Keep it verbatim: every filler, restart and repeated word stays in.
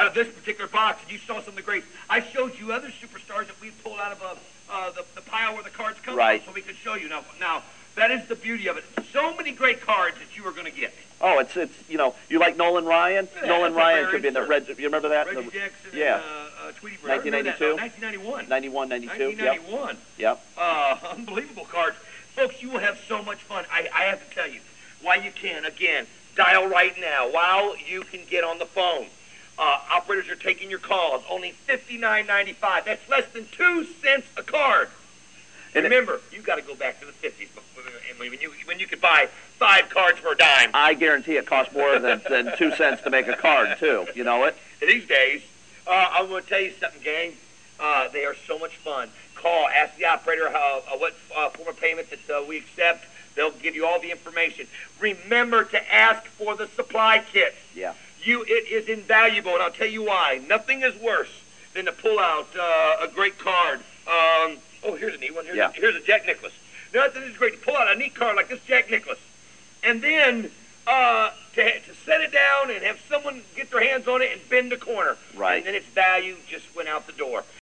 out of this particular box, and you saw some of the greats. I showed you other superstars that we pulled out of uh, uh, the, the pile where the cards come right. from, so we could show you. Now, now, that is the beauty of it. So many great cards that you are going to get. Oh, it's it's you know you like Nolan Ryan. Yeah, Nolan Ryan could be in the sure. red. You remember that? Reggie the, Jackson. Yeah. And, uh, uh, Tweety Bird. nineteen ninety-two. nineteen ninety-one. ninety-one, ninety-two. nineteen ninety-one. Yep. Uh, unbelievable cards, folks. You will have so much fun. I, I have to tell you, why you can again dial right now while you can get on the phone. Uh, operators are taking your calls. Only fifty-nine ninety-five. That's less than two cents a card. And remember, you got to go back to the fifties when you when you could buy five cards for a dime. I guarantee it costs more than, than two cents to make a card too. You know it. These days, uh, I'm going to tell you something, gang. Uh, they are so much fun. Call, ask the operator how uh, what uh, form of payment that uh, we accept. They'll give you all the information. Remember to ask for the supply kits. Yeah. You, it is invaluable, and I'll tell you why. Nothing is worse than to pull out uh, a great card. Um, oh, here's a neat one. Here's, yeah. a, here's a Jack Nicklaus. Nothing is great to pull out a neat card like this Jack Nicklaus, and then uh, to, to set it down and have someone get their hands on it and bend the corner. Right. And then its value just went out the door.